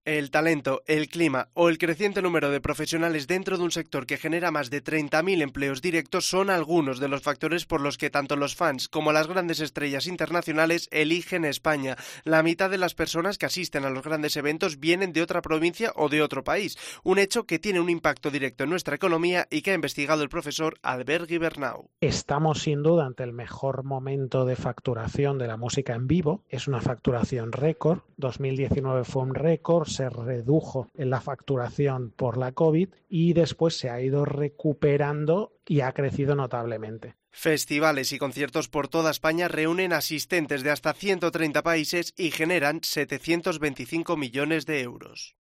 El talento, el clima o el creciente número de profesionales dentro de un sector que genera más de 30.000 empleos directos son algunos de los factores por los que tanto los fans como las grandes estrellas internacionales eligen España. La mitad de las personas que asisten a los grandes eventos vienen de otra provincia o de otro país, un hecho que tiene un impacto directo en nuestra economía y que ha investigado el profesor Albert Gibernau. Estamos sin duda ante el mejor momento de facturación de la música en vivo. Es una facturación récord. 2019 fue un récord, se redujo en la facturación por la COVID y después se ha ido recuperando y ha crecido notablemente. Festivales y conciertos por toda España reúnen asistentes de hasta 130 países y generan 725 millones de euros.